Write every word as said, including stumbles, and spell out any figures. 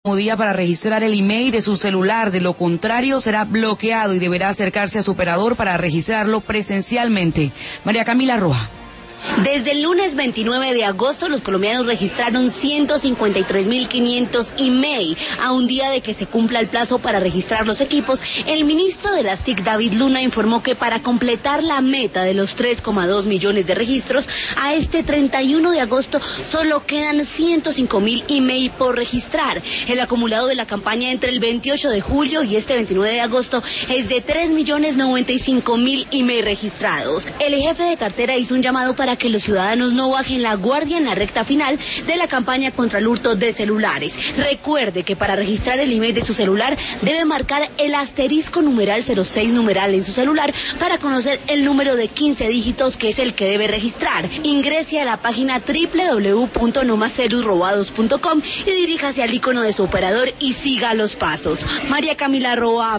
día para registrar el email de su celular, de lo contrario será bloqueado y deberá acercarse a su operador para registrarlo presencialmente. María Camila Roja. Desde el lunes veintinueve de agosto, los colombianos registraron ciento cincuenta y tres mil quinientos email. A un día de que se cumpla el plazo para registrar los equipos, el ministro de las T I C, David Luna, informó que para completar la meta de los tres coma dos millones de registros, a este treinta y uno de agosto solo quedan ciento cinco mil email por registrar. El acumulado de la campaña entre el veintiocho de julio y este veintinueve de agosto es de tres millones noventa y cinco mil email registrados. El jefe de cartera hizo un llamado para que los ciudadanos no bajen la guardia en la recta final de la campaña contra el hurto de celulares. Recuerde que para registrar el email de su celular debe marcar el asterisco numeral cero seis numeral en su celular para conocer el número de quince dígitos que es el que debe registrar. Ingrese a la página doble u doble u doble u punto no más celus robados punto com y diríjase al icono de su operador y siga los pasos. María Camila Roa,